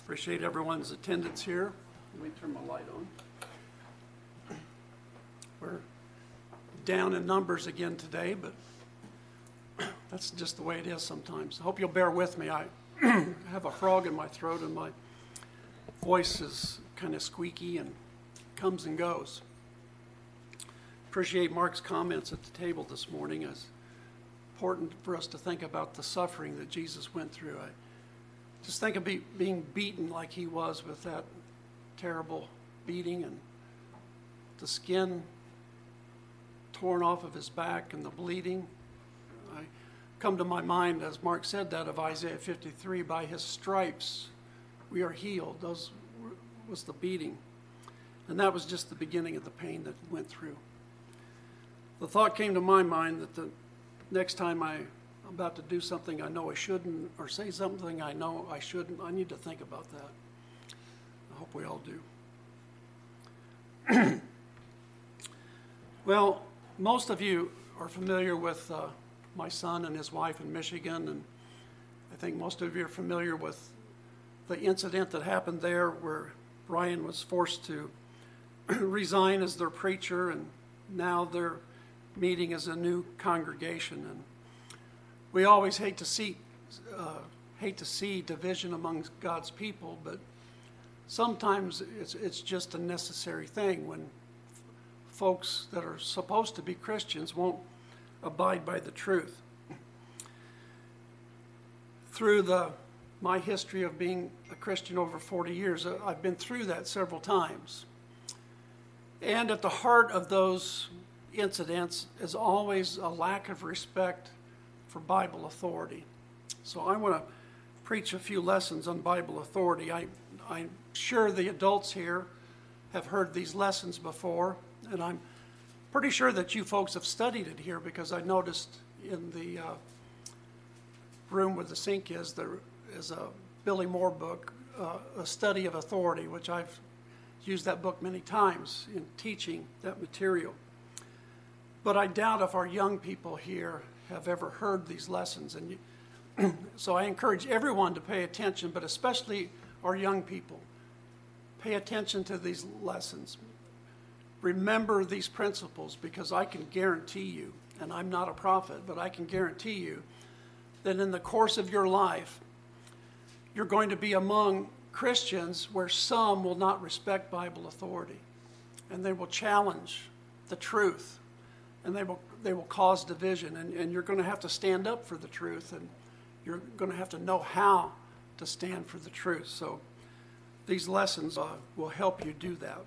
Appreciate everyone's attendance here. Let me turn my light on. We're down in numbers again today, but that's just the way it is sometimes. I hope you'll bear with me. I have a frog in my throat and my voice is kind of squeaky and comes and goes. Appreciate Mark's comments at the table this morning. It's important for us to think about the suffering that Jesus went through. I just think of being beaten like he was with that terrible beating and the skin torn off of his back and the bleeding. I come to my mind, as Mark said that, of Isaiah 53, by his stripes we are healed. Those was the beating. And that was just the beginning of the pain that he went through. The thought came to my mind that the next time I'm about to do something I know I shouldn't, or say something I know I shouldn't, I need to think about that. I hope we all do. Well, most of you are familiar with my son and his wife in Michigan, and I think most of you are familiar with the incident that happened there where Brian was forced to resign as their preacher, and now they're meeting as a new congregation. And we always hate to see division among God's people, but sometimes it's just a necessary thing when folks that are supposed to be Christians won't abide by the truth. Through my history of being a Christian over 40 years, I've been through that several times. And at the heart of those incidents is always a lack of respect for Bible authority. So I want to preach a few lessons on Bible authority. I'm sure the adults here have heard these lessons before, and I'm pretty sure that you folks have studied it here, because I noticed in the room where the sink is, there is a Billy Moore book, A Study of Authority, which I've used that book many times in teaching that material. But I doubt if our young people here have ever heard these lessons. And so I encourage everyone to pay attention, but especially our young people. Pay attention to these lessons. Remember these principles, because I can guarantee you, and I'm not a prophet, but I can guarantee you that in the course of your life, you're going to be among Christians where some will not respect Bible authority, and they will challenge the truth, and they will cause division, and you're going to have to stand up for the truth, and you're going to have to know how to stand for the truth. So these lessons will help you do that.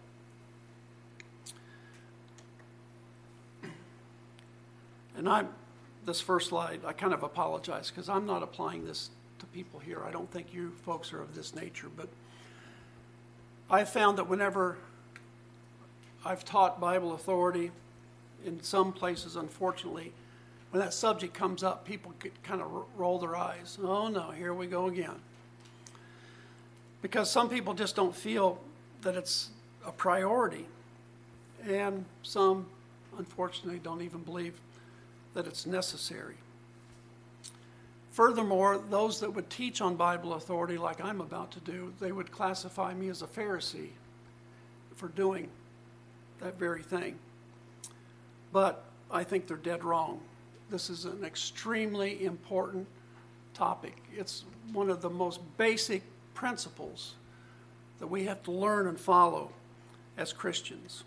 And this first slide, I kind of apologize because I'm not applying this to people here. I don't think you folks are of this nature, but I've found that whenever I've taught Bible authority, in some places, unfortunately, when that subject comes up, people kind of roll their eyes. Oh no, here we go again. Because some people just don't feel that it's a priority, and some, unfortunately, don't even believe that it's necessary. Furthermore, those that would teach on Bible authority like I'm about to do, they would classify me as a Pharisee for doing that very thing. But I think they're dead wrong. This is an extremely important topic. It's one of the most basic principles that we have to learn and follow as Christians.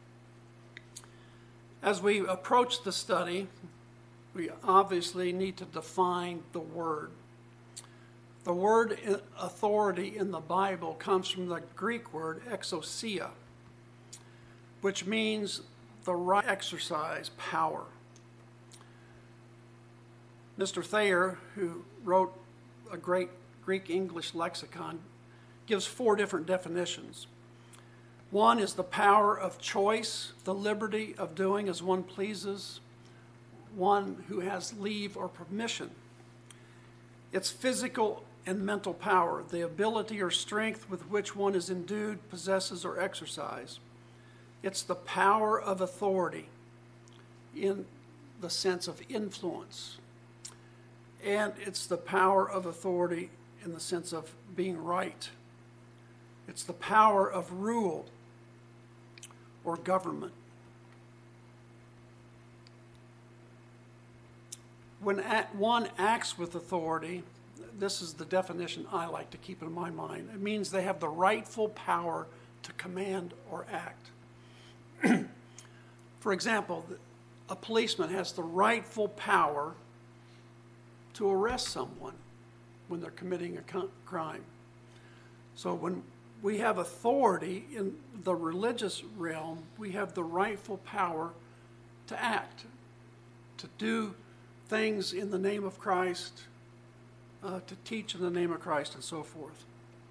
As we approach the study, we obviously need to define the word. The word authority in the Bible comes from the Greek word exousia, which means the right exercise power. Mr. Thayer, who wrote a great Greek English lexicon, gives 4 different definitions. One is the power of choice, the liberty of doing as one pleases, one who has leave or permission. It's physical and mental power, the ability or strength with which one is endued, possesses, or exercised. It's the power of authority in the sense of influence. And it's the power of authority in the sense of being right It's the power of rule or government. When one acts with authority, this is the definition I like to keep in my mind. It means they have the rightful power to command or act. For example, a policeman has the rightful power to arrest someone when they're committing a crime. So when we have authority in the religious realm, we have the rightful power to act, to do things in the name of Christ, to teach in the name of Christ, and so forth.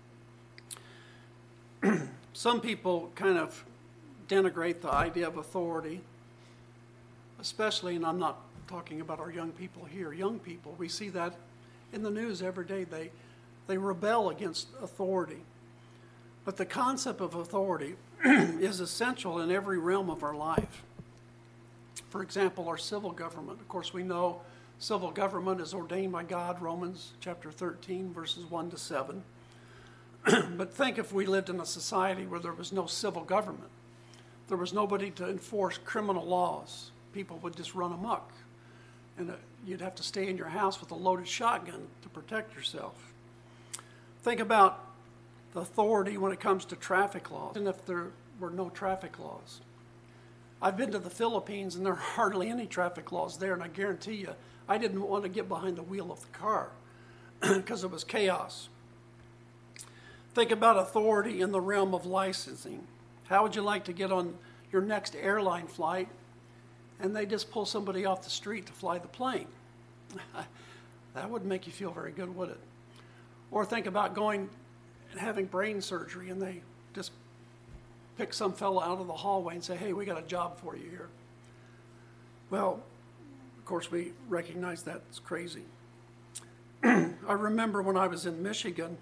Some people kind of denigrate the idea of authority, especially, and I'm not talking about our young people here, young people, we see that in the news every day. They rebel against authority. But the concept of authority is essential in every realm of our life. For example, our civil government. Of course, we know civil government is ordained by God, Romans chapter 13, verses 1 to 7. But think if we lived in a society where there was no civil government. There was nobody to enforce criminal laws. People would just run amok. And you'd have to stay in your house with a loaded shotgun to protect yourself. Think about the authority when it comes to traffic laws, and if there were no traffic laws. I've been to the Philippines, and there are hardly any traffic laws there, and I guarantee you, I didn't want to get behind the wheel of the car because it was chaos. Think about authority in the realm of licensing. How would you like to get on your next airline flight and they just pull somebody off the street to fly the plane? That wouldn't make you feel very good, would it? Or think about going and having brain surgery and they just pick some fella out of the hallway and say, hey, we got a job for you here. Well, of course, we recognize that's crazy. I remember when I was in Michigan,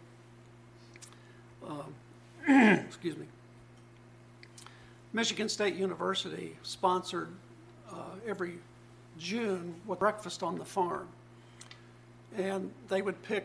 excuse me, Michigan State University sponsored every June with breakfast on the farm. And they would pick,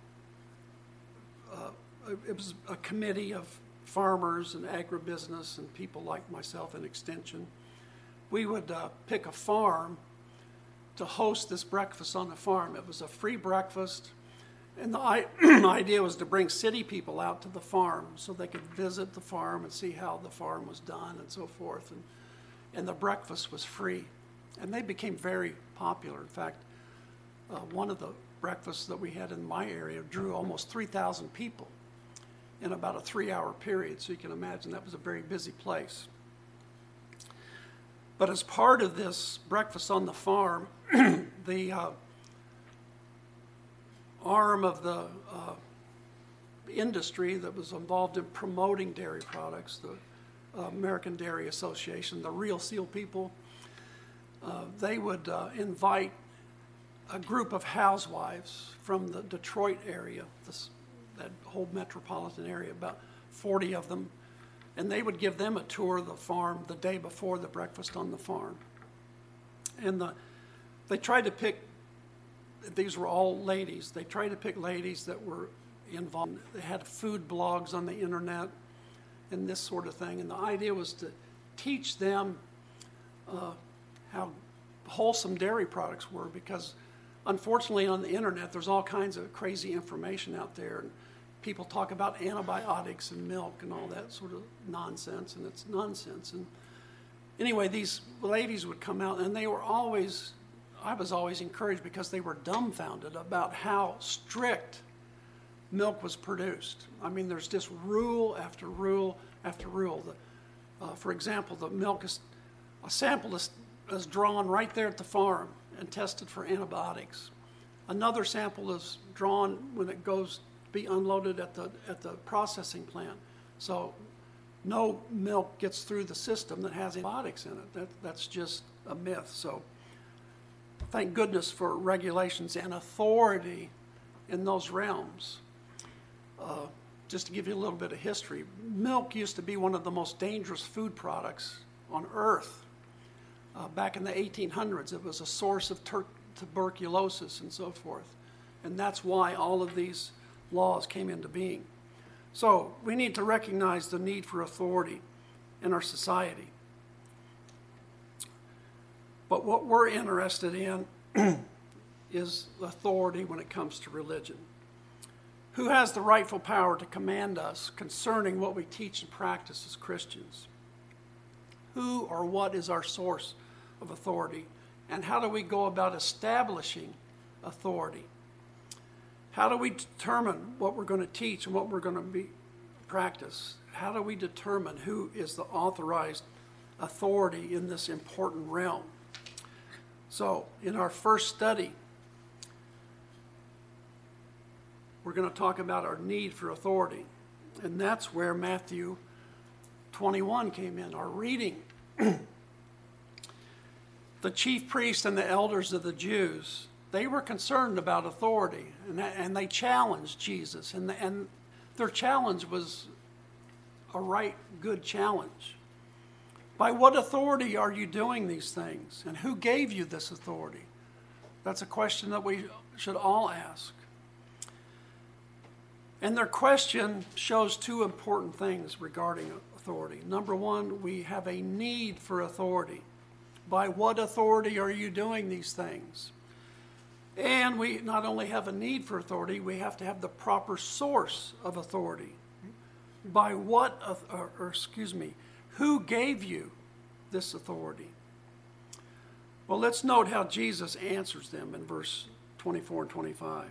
it was a committee of farmers and agribusiness and people like myself in Extension. We would pick a farm to host this breakfast on the farm. It was a free breakfast. And the idea was to bring city people out to the farm so they could visit the farm and see how the farm was done and so forth. And the breakfast was free. And they became very popular. In fact, one of the breakfasts that we had in my area drew almost 3,000 people in about a 3-hour period. So you can imagine that was a very busy place. But as part of this breakfast on the farm, the arm of the industry that was involved in promoting dairy products, the American Dairy Association, the Real Seal people, they would invite a group of housewives from the Detroit area, that whole metropolitan area, about 40 of them, and they would give them a tour of the farm the day before the breakfast on the farm. And they tried to pick, these were all ladies, they tried to pick ladies that were involved. They had food blogs on the internet and this sort of thing. And the idea was to teach them how wholesome dairy products were, because unfortunately on the internet there's all kinds of crazy information out there. And people talk about antibiotics and milk and all that sort of nonsense, and it's nonsense. And anyway, these ladies would come out, and they were always, I was always encouraged because they were dumbfounded about how strict milk was produced. I mean, there's just rule after rule after rule. For example, the milk is, a sample is drawn right there at the farm and tested for antibiotics. Another sample is drawn when it goes to be unloaded at the processing plant. So no milk gets through the system that has antibiotics in it. That's just a myth. So thank goodness for regulations and authority in those realms. Just to give you a little bit of history, milk used to be one of the most dangerous food products on earth. Back in the 1800s, it was a source of tuberculosis and so forth. And that's why all of these laws came into being. So we need to recognize the need for authority in our society. But what we're interested in is authority when it comes to religion. Who has the rightful power to command us concerning what we teach and practice as Christians? Who or what is our source of authority? And how do we go about establishing authority? How do we determine what we're going to teach and what we're going to practice? How do we determine who is the authorized authority in this important realm? So, in our first study, we're going to talk about our need for authority. And that's where Matthew 21 came in, our reading. The chief priests and the elders of the Jews, they were concerned about authority, and they challenged Jesus. And their challenge was a right good challenge. By what authority are you doing these things? And who gave you this authority? That's a question that we should all ask. And their question shows two important things regarding authority. Number one, we have a need for authority. By what authority are you doing these things? And we not only have a need for authority, we have to have the proper source of authority. By what, who gave you this authority? Well, let's note how Jesus answers them in verse 24 and 25.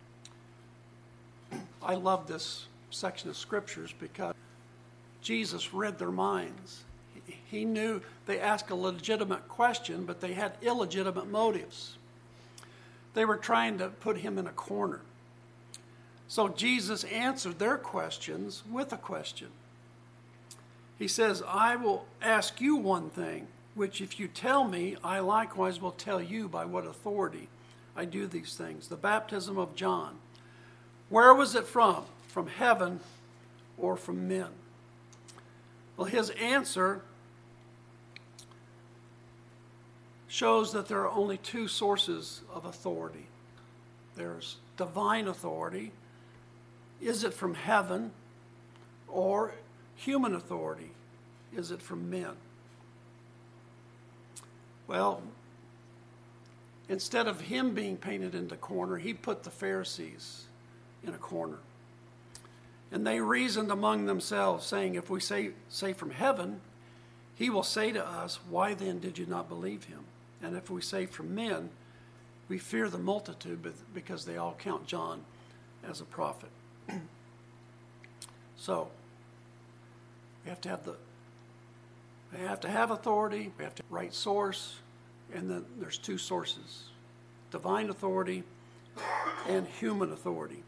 I love this section of scriptures because Jesus read their minds. He knew they asked a legitimate question, but they had illegitimate motives. They were trying to put him in a corner. So Jesus answered their questions with a question. He says, I will ask you one thing, which if you tell me, I likewise will tell you by what authority I do these things. The baptism of John. Where was it from? From heaven or from men? Well, his answer shows that there are only two sources of authority. There's divine authority. Is it from heaven? Or human authority? Is it from men? Well, instead of him being painted into a corner, he put the Pharisees in a corner. And they reasoned among themselves, saying, if we say from heaven, he will say to us, why then did you not believe him? And if we say from men, we fear the multitude because they all count John as a prophet. So, we have to have authority, we have to have right source, and then there's two sources, divine authority and human authority.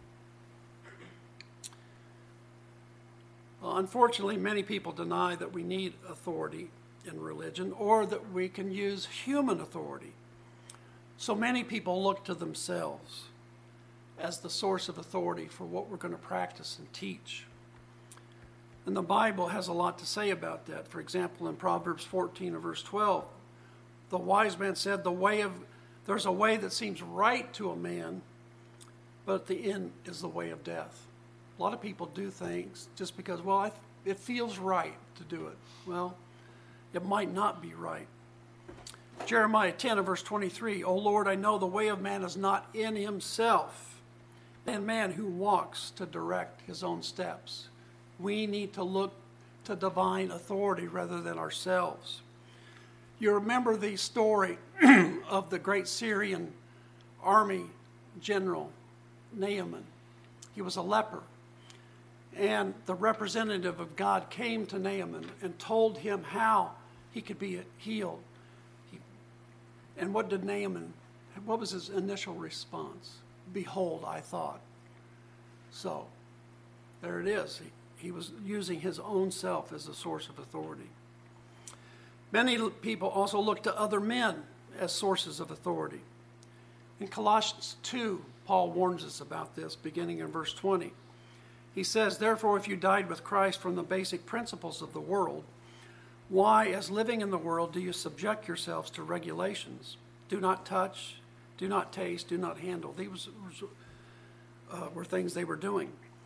Well, unfortunately, many people deny that we need authority in religion or that we can use human authority. So many people look to themselves as the source of authority for what we're going to practice and teach. And the Bible has a lot to say about that. For example, in Proverbs 14 and verse 12, the wise man said, there's a way that seems right to a man, but at the end is the way of death. A lot of people do things just because, it feels right to do it. Well, it might not be right. Jeremiah 10 and verse 23, O Lord, I know the way of man is not in himself, and man who walks to direct his own steps. We need to look to divine authority rather than ourselves. You remember the story of the great Syrian army general, Naaman. He was a leper. And the representative of God came to Naaman and told him how he could be healed. And what was his initial response? Behold, I thought. So, there it is. He was using his own self as a source of authority. Many people also look to other men as sources of authority. In Colossians 2, Paul warns us about this, beginning in verse 20. He says, therefore, if you died with Christ from the basic principles of the world, why, as living in the world, do you subject yourselves to regulations? Do not touch, do not taste, do not handle. These were things they were doing.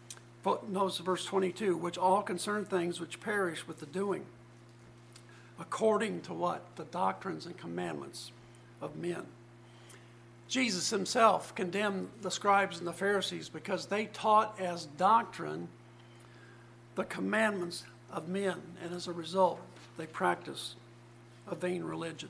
Notice verse 22, which all concern things which perish with the doing, according to what? The doctrines and commandments of men. Jesus himself condemned the scribes and the Pharisees because they taught as doctrine the commandments of men, and as a result, they practiced a vain religion.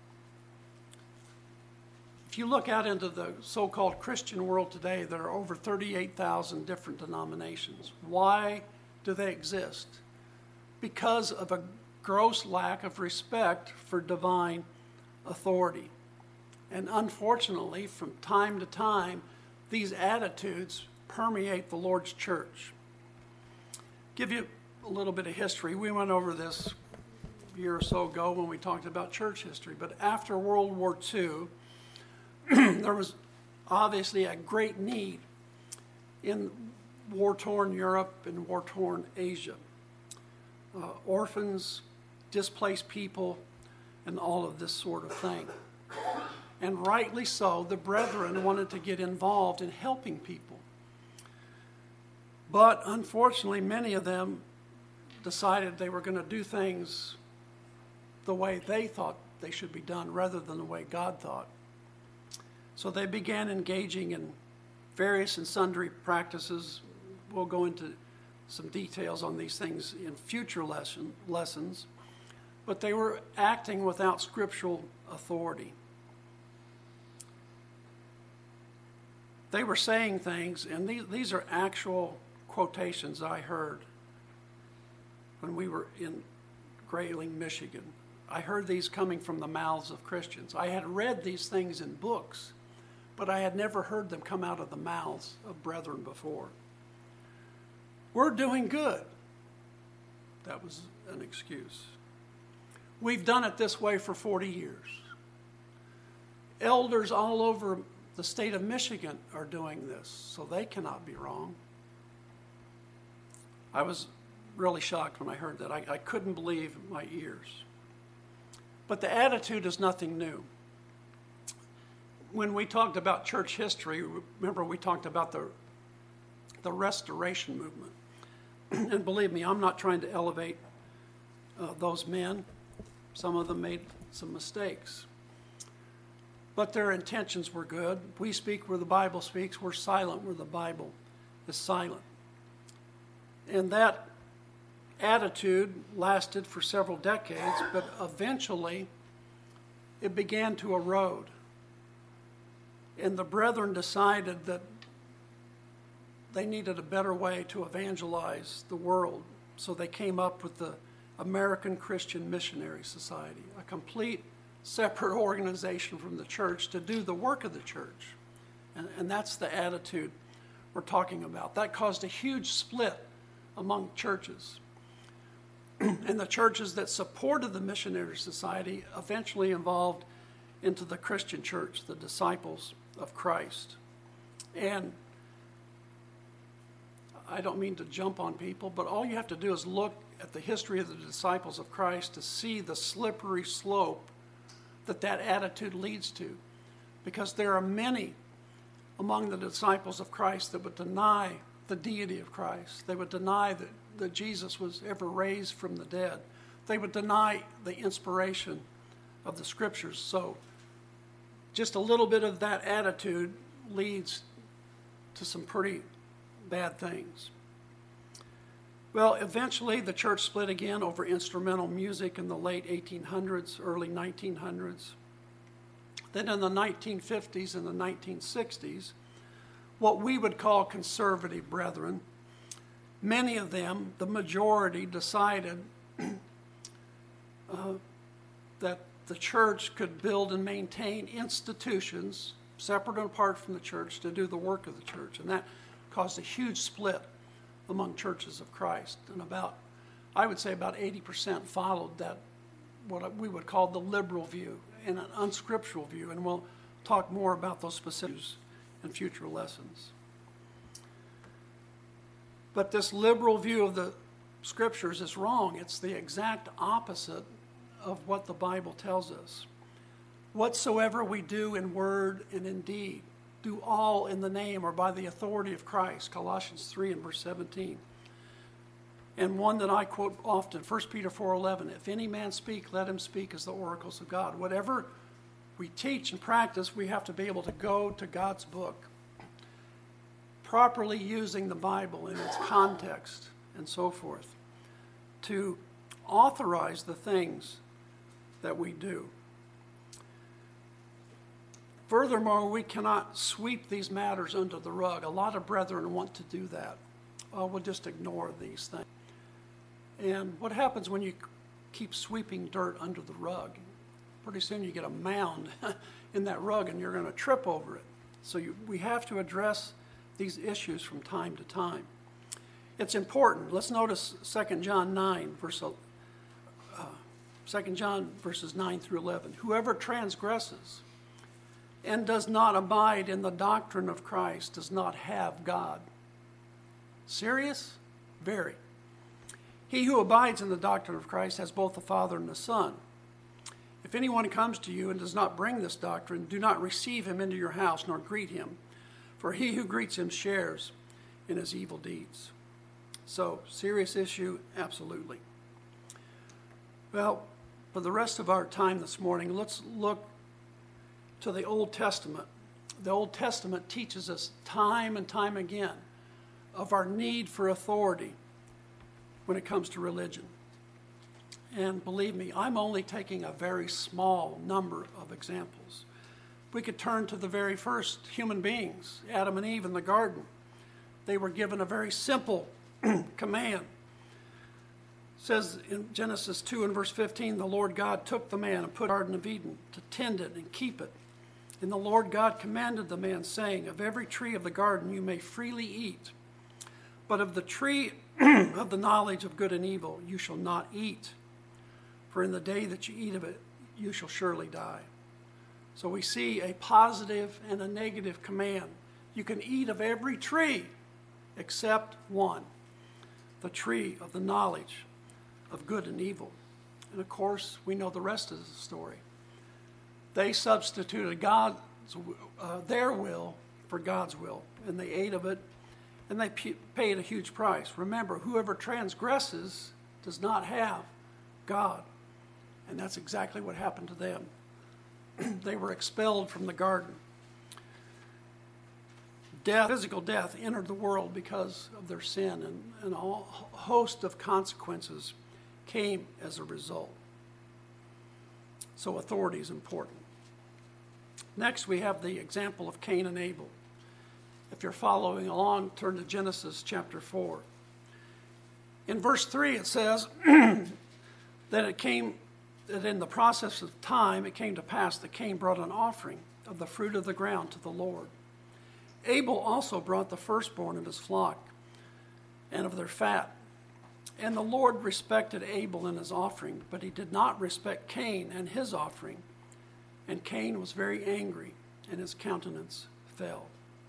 If you look out into the so-called Christian world today, there are over 38,000 different denominations. Why do they exist? Because of a gross lack of respect for divine authority. And unfortunately, from time to time, these attitudes permeate the Lord's church. Give you a little bit of history. We went over this a year or so ago when we talked about church history. But after World War II, there was obviously a great need in war-torn Europe and war-torn Asia. Orphans, displaced people, and all of this sort of thing. And rightly so, the brethren wanted to get involved in helping people. But unfortunately, many of them decided they were going to do things the way they thought they should be done rather than the way God thought. So they began engaging in various and sundry practices. We'll go into some details on these things in future lessons. But they were acting without scriptural authority. They were saying things, and these are actual quotations I heard when we were in Grayling, Michigan. I heard these coming from the mouths of Christians. I had read these things in books, but I had never heard them come out of the mouths of brethren before. We're doing good. That was an excuse. We've done it this way for 40 years. Elders all over the state of Michigan are doing this, so they cannot be wrong. I was really shocked when I heard that. I couldn't believe my ears. But the attitude is nothing new. When we talked about church history, remember we talked about the Restoration movement. And believe me, I'm not trying to elevate those men. Some of them made some mistakes. But their intentions were good. We speak where the Bible speaks. We're silent where the Bible is silent. And that attitude lasted for several decades, but eventually it began to erode. And the brethren decided that they needed a better way to evangelize the world. So they came up with the American Christian Missionary Society, a complete separate organization from the church to do the work of the church. And that's the attitude we're talking about. That caused a huge split among churches. And the churches that supported the Missionary Society eventually evolved into the Christian church, the disciples of Christ. And I don't mean to jump on people, but all you have to do is look at the history of the disciples of Christ to see the slippery slope that attitude leads to. Because there are many among the disciples of Christ that would deny the deity of Christ. They would deny that Jesus was ever raised from the dead. They would deny the inspiration of the scriptures. So just a little bit of that attitude leads to some pretty bad things. Well, eventually the church split again over instrumental music in the late 1800s, early 1900s. Then in the 1950s and the 1960s, what we would call conservative brethren, many of them, the majority, decided that the church could build and maintain institutions separate and apart from the church to do the work of the church. And that caused a huge split among churches of Christ. And I would say about 80% followed that, what we would call the liberal view and an unscriptural view. And we'll talk more about those specifics in future lessons. But this liberal view of the scriptures is wrong. It's the exact opposite of what the Bible tells us. Whatsoever we do in word and in deed, do all in the name or by the authority of Christ, Colossians 3 and verse 17. And one that I quote often, 1 Peter 4:11, if any man speak, let him speak as the oracles of God. Whatever we teach and practice, we have to be able to go to God's book, properly using the Bible in its context and so forth, to authorize the things that we do. Furthermore, we cannot sweep these matters under the rug. A lot of brethren want to do that. We'll just ignore these things. And what happens when you keep sweeping dirt under the rug? Pretty soon you get a mound in that rug and you're going to trip over it. So we have to address these issues from time to time. It's important. Let's notice 2 John 9, 2 John verses 9 through 11. Whoever transgresses and does not abide in the doctrine of Christ does not have God. Serious? Very. He who abides in the doctrine of Christ has both the Father and the Son. If anyone comes to you and does not bring this doctrine, do not receive him into your house nor greet him, for he who greets him shares in his evil deeds. So, serious issue, absolutely. Well, for the rest of our time this morning, let's look to the Old Testament. The Old Testament teaches us time and time again of our need for authority when it comes to religion. And believe me, I'm only taking a very small number of examples. We could turn to the very first human beings, Adam and Eve in the garden. They were given a very simple command. It says in Genesis 2 and verse 15, the Lord God took the man and put in the Garden of Eden to tend it and keep it. And the Lord God commanded the man, saying, of every tree of the garden you may freely eat, but of the tree of the knowledge of good and evil you shall not eat. For in the day that you eat of it, you shall surely die. So we see a positive and a negative command. You can eat of every tree except one, the tree of the knowledge of good and evil. And of course, we know the rest of the story. They substituted their will for God's will, and they ate of it, and they paid a huge price. Remember, whoever transgresses does not have God. And that's exactly what happened to them. They were expelled from the garden. Death, physical death, entered the world because of their sin, and a host of consequences came as a result. So authority is important. Next, we have the example of Cain and Abel. If you're following along, turn to Genesis chapter 4. In verse 3, it says that in the process of time, it came to pass that Cain brought an offering of the fruit of the ground to the Lord. Abel also brought the firstborn of his flock and of their fat. And the Lord respected Abel and his offering, but he did not respect Cain and his offering. And Cain was very angry, and his countenance fell.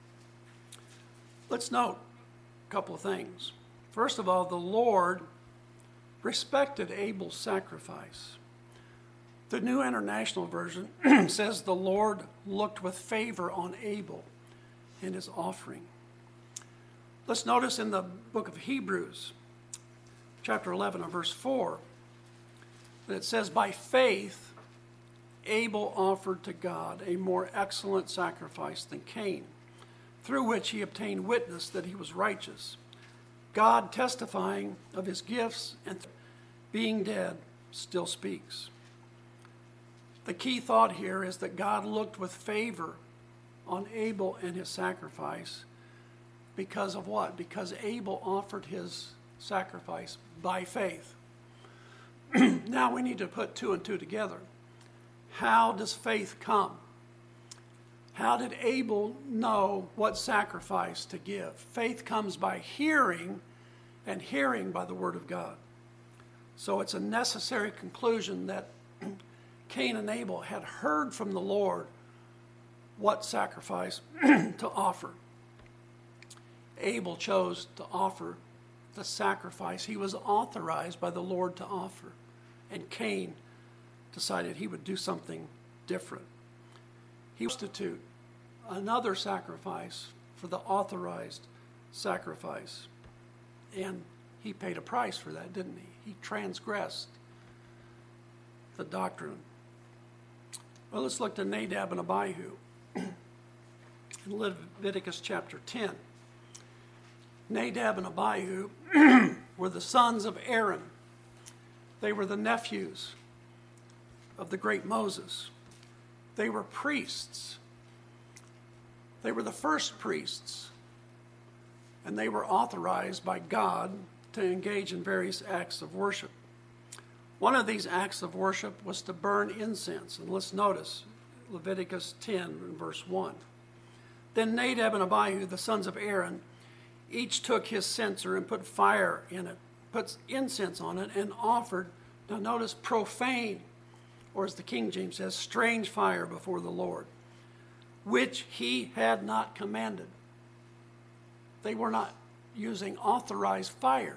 Let's note a couple of things. First of all, the Lord respected Abel's sacrifice. The New International Version says the Lord looked with favor on Abel and his offering. Let's notice in the book of Hebrews, chapter 11 and verse 4, that it says, by faith Abel offered to God a more excellent sacrifice than Cain, through which he obtained witness that he was righteous, God testifying of his gifts, and being dead still speaks. The key thought here is that God looked with favor on Abel and his sacrifice because of what? Because Abel offered his sacrifice by faith. Now we need to put two and two together. How does faith come? How did Abel know what sacrifice to give? Faith comes by hearing, and hearing by the word of God. So it's a necessary conclusion that Cain and Abel had heard from the Lord what sacrifice to offer. Abel chose to offer the sacrifice he was authorized by the Lord to offer, and Cain decided he would do something different. He substitute another sacrifice for the authorized sacrifice. And he paid a price for that, didn't he? He transgressed the doctrine. Well, let's look to Nadab and Abihu in Leviticus chapter 10. Nadab and Abihu were the sons of Aaron. They were the nephews of the great Moses. They were priests. They were the first priests, and they were authorized by God to engage in various acts of worship. One of these acts of worship was to burn incense, and let's notice Leviticus 10 and verse 1. Then Nadab and Abihu, the sons of Aaron, each took his censer and put fire in it, put incense on it, and offered, now notice, profane, or as the King James says, strange fire before the Lord, which he had not commanded. They were not using authorized fire.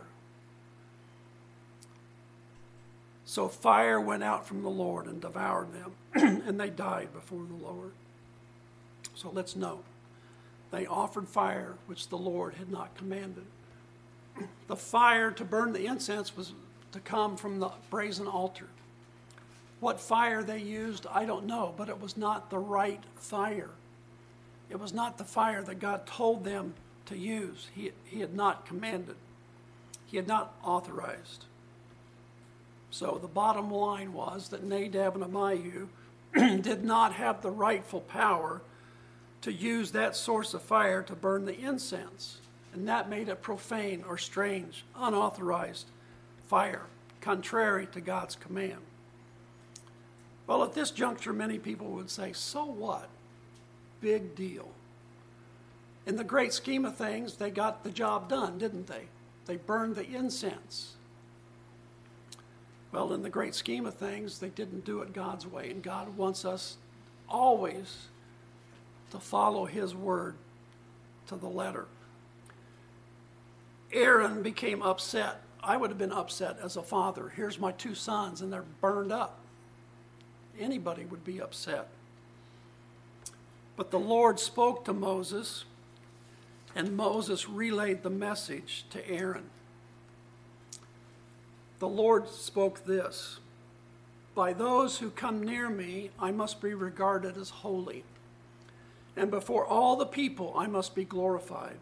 So fire went out from the Lord and devoured them, and they died before the Lord. So let's note, they offered fire which the Lord had not commanded. The fire to burn the incense was to come from the brazen altar. What fire they used, I don't know, but it was not the right fire. It was not the fire that God told them to use. He had not commanded. He had not authorized. So the bottom line was that Nadab and Abihu did not have the rightful power to use that source of fire to burn the incense. And that made it profane or strange, unauthorized fire, contrary to God's command. Well, at this juncture, many people would say, so what? Big deal. In the great scheme of things, they got the job done, didn't they? They burned the incense. Well, in the great scheme of things, they didn't do it God's way, and God wants us always to follow his word to the letter. Aaron became upset. I would have been upset as a father. Here's my two sons, and they're burned up. Anybody would be upset. But the Lord spoke to Moses, and Moses relayed the message to Aaron. The Lord spoke this: by those who come near me, I must be regarded as holy, and before all the people, I must be glorified.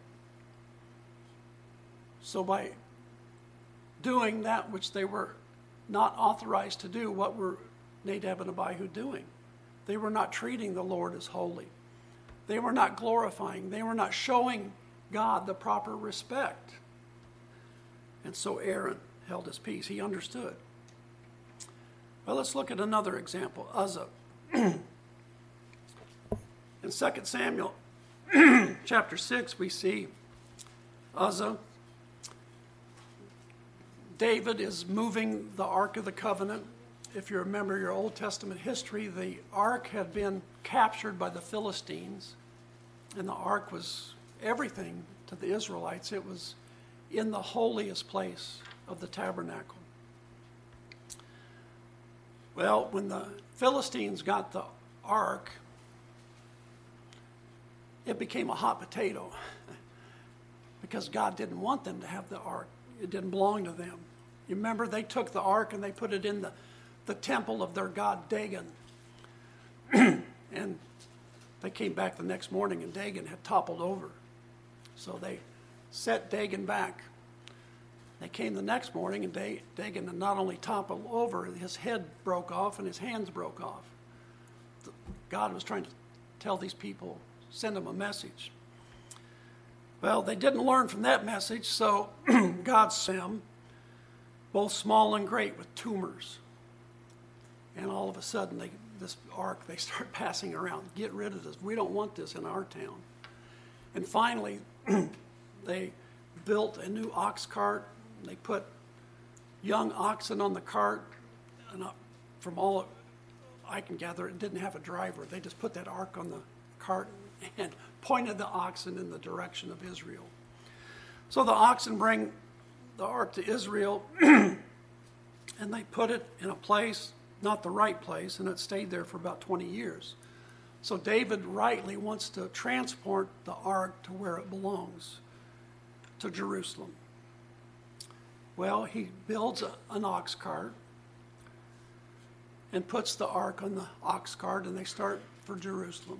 So by doing that which they were not authorized to do, what were Nadab and Abihu doing? They were not treating the Lord as holy. They were not glorifying. They were not showing God the proper respect. And so Aaron held his peace. He understood. Well, let's look at another example, Uzzah. In 2 Samuel chapter 6, we see Uzzah. David is moving the Ark of the Covenant. If you remember your Old Testament history, the Ark had been captured by the Philistines, and the Ark was everything to the Israelites. It was in the holiest place of the tabernacle. Well, when the Philistines got the Ark, it became a hot potato because God didn't want them to have the Ark. It didn't belong to them. You remember, they took the Ark and they put it in the temple of their god Dagon. And they came back the next morning and Dagon had toppled over. So they set Dagon back. They came the next morning and Dagon had not only toppled over, his head broke off and his hands broke off. God was trying to tell these people, send them a message. Well, they didn't learn from that message, so God sent them, both small and great, with tumors. And all of a sudden, this ark, they start passing around. Get rid of this. We don't want this in our town. And finally, they built a new ox cart. They put young oxen on the cart. And from all I can gather, it didn't have a driver. They just put that ark on the cart and pointed the oxen in the direction of Israel. So the oxen bring the ark to Israel, and they put it in a place, not the right place, and it stayed there for about 20 years. So David rightly wants to transport the ark to where it belongs, to Jerusalem. Well, he builds an ox cart and puts the ark on the ox cart, and they start for Jerusalem.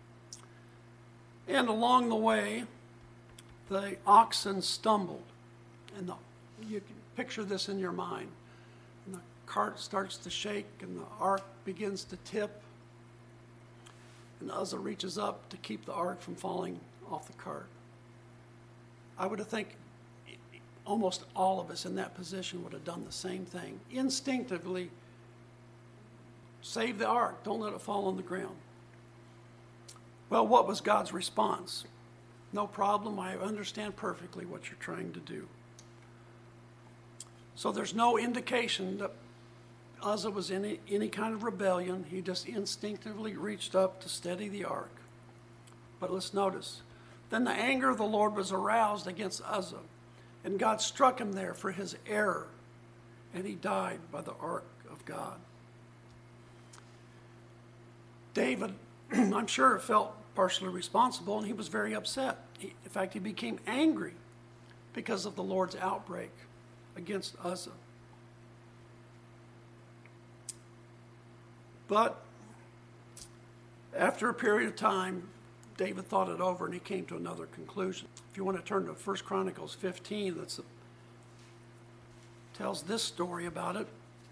And along the way, the oxen stumbled. And you can picture this in your mind. And the cart starts to shake, and the ark begins to tip. And Uzzah reaches up to keep the ark from falling off the cart. I would think almost all of us in that position would have done the same thing. Instinctively, save the ark. Don't let it fall on the ground. Well, what was God's response? No problem. I understand perfectly what you're trying to do. So there's no indication that Uzzah was in any kind of rebellion. He just instinctively reached up to steady the ark. But let's notice. Then the anger of the Lord was aroused against Uzzah, and God struck him there for his error, and he died by the ark of God. David, I'm sure, felt partially responsible, and he was very upset. In fact, he became angry because of the Lord's outbreak against Uzzah. But after a period of time, David thought it over, and he came to another conclusion. If you want to turn to 1 Chronicles 15, that tells this story about it.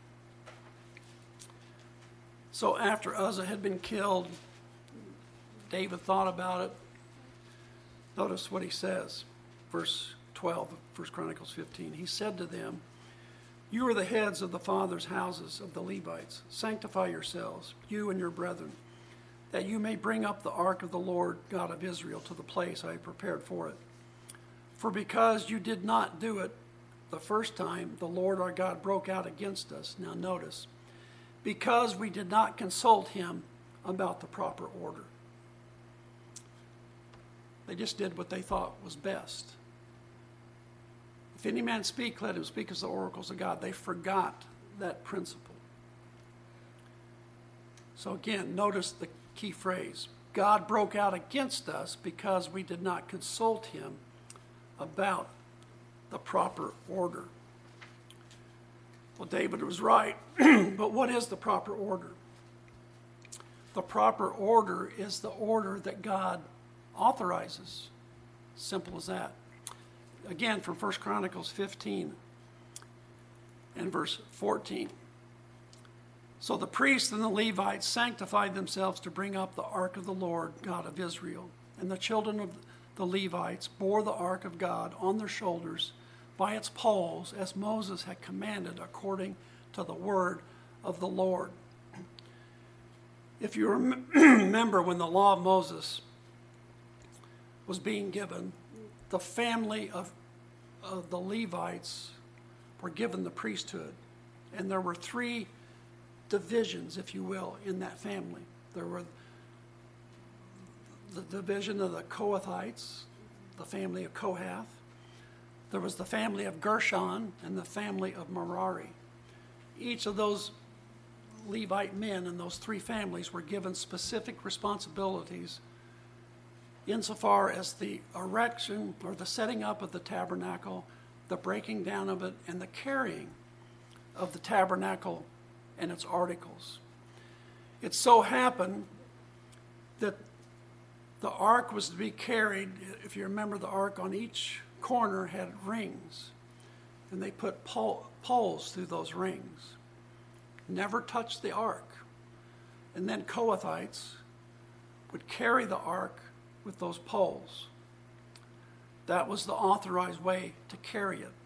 So after Uzzah had been killed, David thought about it. Notice what he says, verse 12 of 1 Chronicles 15. He said to them, "You are the heads of the fathers' houses of the Levites. Sanctify yourselves, you and your brethren, that you may bring up the ark of the Lord God of Israel to the place I have prepared for it. For because you did not do it the first time, the Lord our God broke out against us." Now notice, because we did not consult him about the proper order. They just did what they thought was best. If any man speak, let him speak as the oracles of God. They forgot that principle. So again, notice the key phrase. God broke out against us because we did not consult him about the proper order. Well, David was right, but what is the proper order? The proper order is the order that God authorizes. Simple as that. Again, from 1 Chronicles 15 and verse 14. So the priests and the Levites sanctified themselves to bring up the ark of the Lord God of Israel. And the children of the Levites bore the ark of God on their shoulders by its poles, as Moses had commanded according to the word of the Lord. If you remember when the law of Moses was being given, the family of the Levites were given the priesthood. And there were three divisions, if you will, in that family. There were the division of the Kohathites, the family of Kohath. There was the family of Gershon and the family of Merari. Each of those Levite men in those three families were given specific responsibilities insofar as the erection or the setting up of the tabernacle, the breaking down of it, and the carrying of the tabernacle and its articles. It so happened that the ark was to be carried, if you remember, the ark on each corner had rings, and they put poles through those rings. Never touched the ark. And then Kohathites would carry the ark with those poles. That was the authorized way to carry it.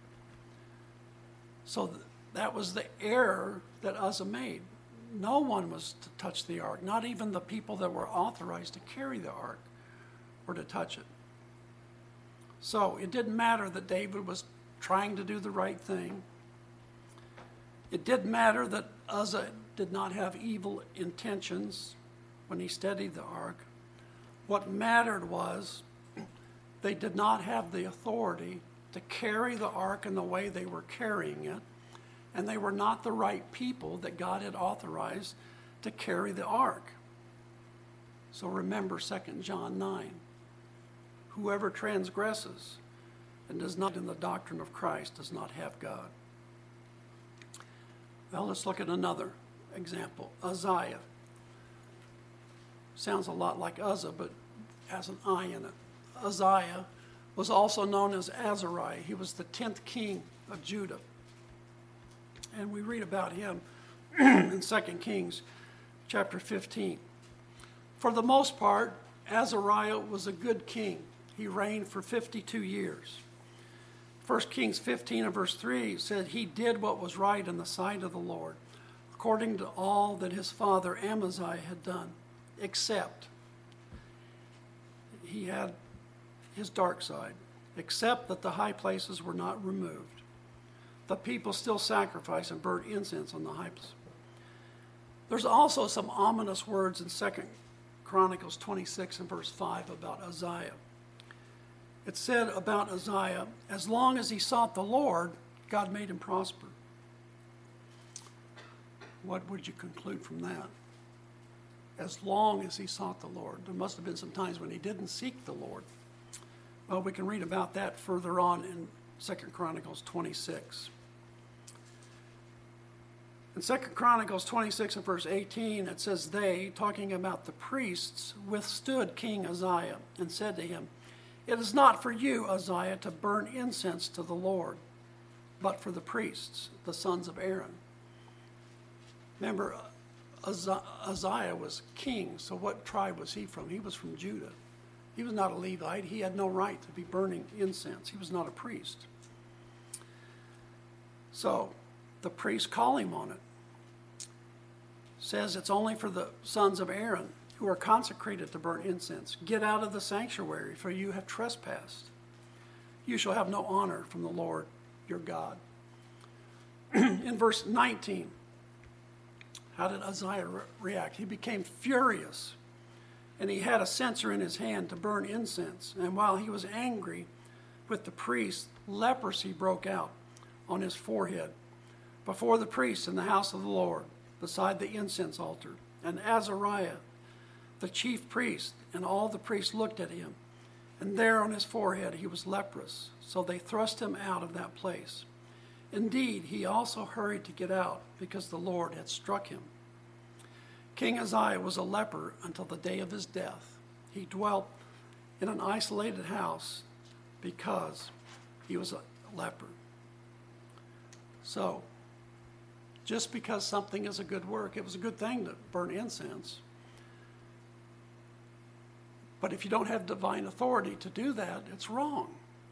So that was the error that Uzzah made. No one was to touch the ark, not even the people that were authorized to carry the ark were to touch it. So it didn't matter that David was trying to do the right thing. It didn't matter that Uzzah did not have evil intentions when he steadied the ark. What mattered was they did not have the authority to carry the ark in the way they were carrying it, and they were not the right people that God had authorized to carry the ark. So remember 2 John 9. Whoever transgresses and does not in the doctrine of Christ does not have God. Well, let's look at another example. Uzziah. Sounds a lot like Uzzah, but has an I in it. Uzziah was also known as Azariah. He was the 10th king of Judah. And we read about him in 2 Kings chapter 15. For the most part, Azariah was a good king. He reigned for 52 years. 1 Kings 15 and verse 3 said he did what was right in the sight of the Lord, according to all that his father Amaziah had done, except he had his dark side, except that the high places were not removed. The people still sacrifice and burn incense on the high places. There's also some ominous words in 2 Chronicles 26 and verse 5 about Uzziah. It said about Uzziah, as long as he sought the Lord, God made him prosper. What would you conclude from that? As long as he sought the Lord. There must have been some times when he didn't seek the Lord. Well, we can read about that further on in 2 Chronicles 26. In 2 Chronicles 26 and verse 18, it says, they, talking about the priests, withstood King Uzziah and said to him, it is not for you, Uzziah, to burn incense to the Lord, but for the priests, the sons of Aaron. Remember, Uzziah was king, so what tribe was he from? He was from Judah. He was not a Levite. He had no right to be burning incense. He was not a priest. So the priests call him on it. Says it's only for the sons of Aaron who are consecrated to burn incense. Get out of the sanctuary, for you have trespassed. You shall have no honor from the Lord your God. In verse 19, how did Uzziah react? He became furious, and he had a censer in his hand to burn incense. And while he was angry with the priest, leprosy broke out on his forehead before the priest in the house of the Lord, beside the incense altar. And Azariah, the chief priest, and all the priests looked at him, and there on his forehead he was leprous. So they thrust him out of that place. Indeed, he also hurried to get out, because the Lord had struck him. King Uzziah was a leper until the day of his death. He dwelt in an isolated house because he was a leper. So, just because something is a good work, it was a good thing to burn incense. But if you don't have divine authority to do that, it's wrong.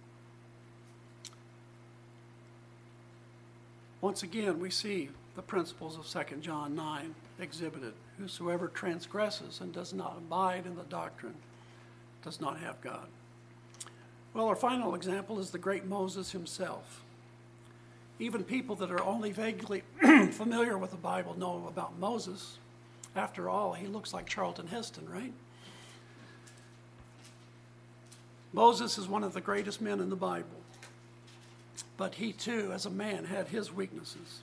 Once again, we see the principles of 2 John 9 exhibited. Whosoever transgresses and does not abide in the doctrine does not have God. Well, our final example is the great Moses himself. Even people that are only vaguely familiar with the Bible know about Moses. After all, he looks like Charlton Heston, right? Moses is one of the greatest men in the Bible. But he too, as a man, had his weaknesses.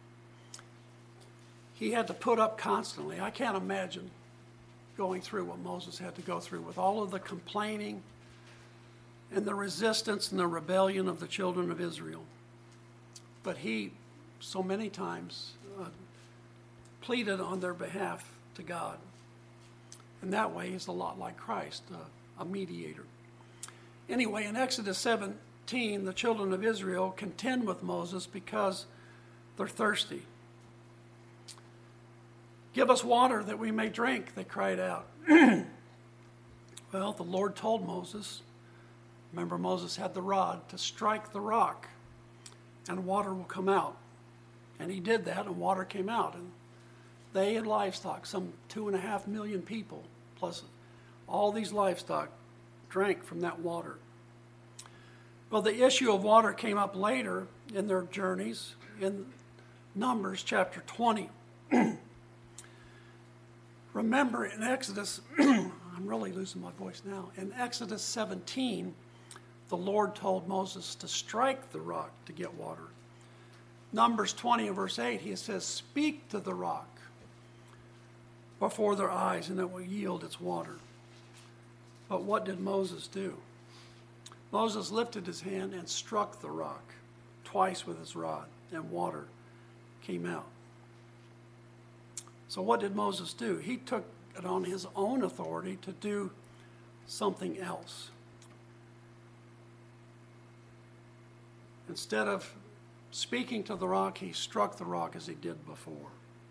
He had to put up constantly. I can't imagine going through what Moses had to go through with all of the complaining and the resistance and the rebellion of the children of Israel. But he, so many times, pleaded on their behalf to God. And that way, he's a lot like Christ, a mediator. Anyway, in Exodus 17, the children of Israel contend with Moses because they're thirsty. Give us water that we may drink, they cried out. Well, the Lord told Moses, remember Moses had the rod, to strike the rock and water will come out. And he did that and water came out. And they and livestock, some 2.5 million people, plus all these livestock, drank from that water. Well, the issue of water came up later in their journeys in Numbers chapter 20. Remember in Exodus, I'm really losing my voice now. In Exodus 17, the Lord told Moses to strike the rock to get water. Numbers 20 and verse 8, he says, speak to the rock. before their eyes, and it will yield its water. But what did Moses do? Moses lifted his hand and struck the rock twice with his rod, and water came out. So what did Moses do? He took it on his own authority to do something else. Instead of speaking to the rock, he struck the rock as he did before.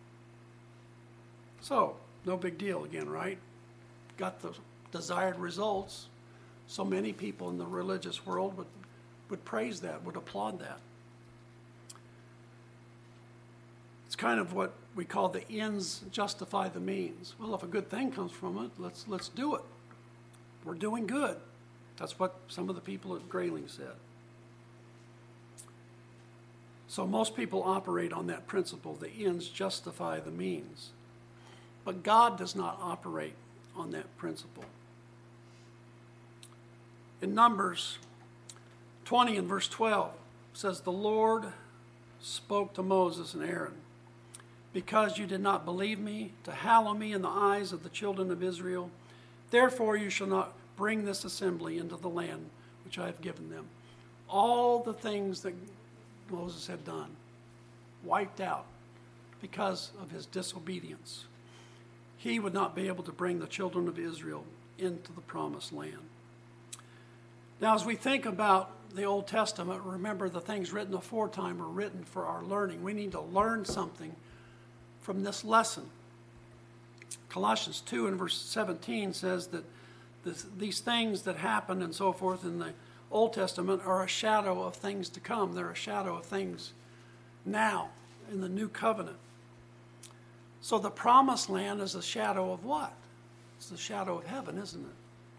So, no big deal again, right? Got the desired results. So many people in the religious world would praise that, would applaud that. It's kind of what we call the ends justify the means. Well, if a good thing comes from it, let's do it. We're doing good. That's what some of the people at Grayling said. So most people operate on that principle, the ends justify the means. But God does not operate on that principle. In Numbers 20 and verse 12, it says, "The Lord spoke to Moses and Aaron, because you did not believe me, to hallow me in the eyes of the children of Israel, therefore you shall not bring this assembly into the land which I have given them." All the things that Moses had done, wiped out because of his disobedience. He would not be able to bring the children of Israel into the promised land. Now, as we think about the Old Testament, remember the things written aforetime are written for our learning. We need to learn something from this lesson. Colossians 2 and verse 17 says that these things that happen and so forth in the Old Testament are a shadow of things to come. They're a shadow of things now in the new covenant. So the promised land is a shadow of what? It's the shadow of heaven, isn't it?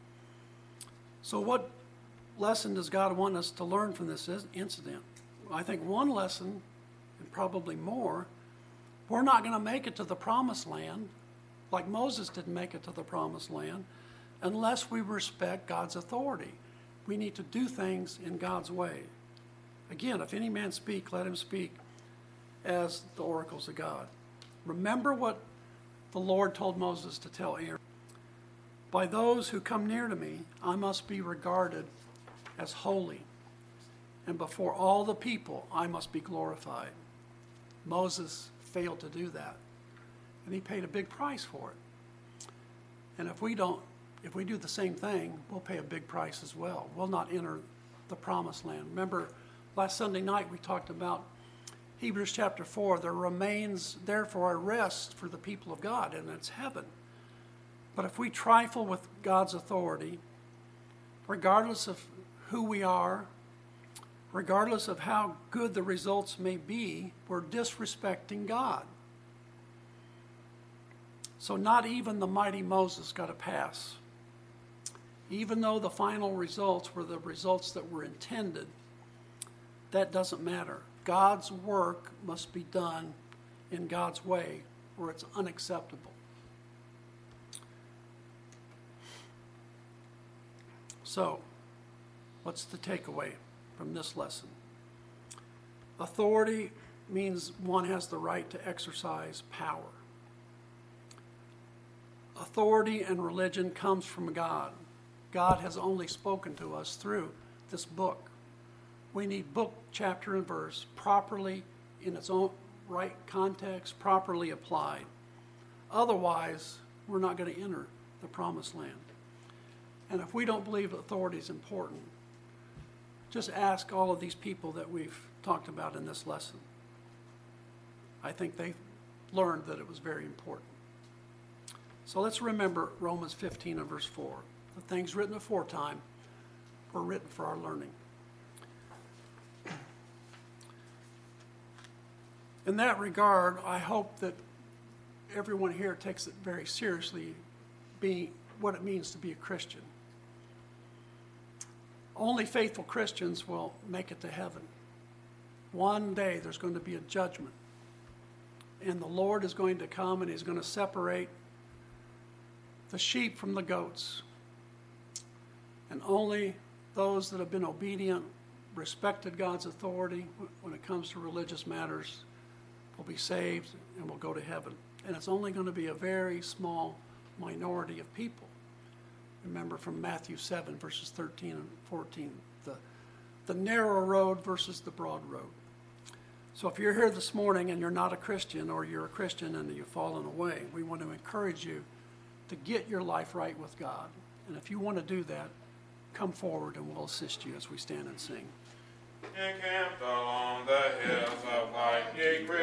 So what lesson does God want us to learn from this incident? I think one lesson, and probably more, we're not going to make it to the promised land, like Moses didn't make it to the promised land, unless we respect God's authority. We need to do things in God's way. Again, if any man speak, let him speak as the oracles of God. Remember what the Lord told Moses to tell Aaron. "By those who come near to me, I must be regarded as holy, and before all the people I must be glorified." Moses failed to do that, and he paid a big price for it. And if we do the same thing, we'll pay a big price as well. We'll not enter the promised land. Remember, last Sunday night we talked about Hebrews chapter 4. There remains therefore a rest for the people of God, and it's heaven. But if we trifle with God's authority, regardless of who we are, regardless of how good the results may be, we're disrespecting God. So not even the mighty Moses got a pass. Even though the final results were the results that were intended, that doesn't matter. God's work must be done in God's way, or it's unacceptable. So, what's the takeaway from this lesson? Authority means one has the right to exercise power. Authority and religion comes from God. God has only spoken to us through this book. We need book, chapter, and verse properly in its own right context, properly applied. Otherwise, we're not going to enter the promised land. And if we don't believe authority is important, just ask all of these people that we've talked about in this lesson. I think they learned that it was very important. So let's remember Romans 15 and verse 4. The things written aforetime were written for our learning. In that regard, I hope that everyone here takes it very seriously, being what it means to be a Christian. Only faithful Christians will make it to heaven. One day there's going to be a judgment. And the Lord is going to come and he's going to separate the sheep from the goats. And only those that have been obedient, respected God's authority when it comes to religious matters, will be saved and will go to heaven. And it's only going to be a very small minority of people. Remember from Matthew 7, verses 13 and 14, the narrow road versus the broad road. So if you're here this morning and you're not a Christian, or you're a Christian and you've fallen away, we want to encourage you to get your life right with God. And if you want to do that, come forward and we'll assist you as we stand and sing. Encamped along the hills of light, ye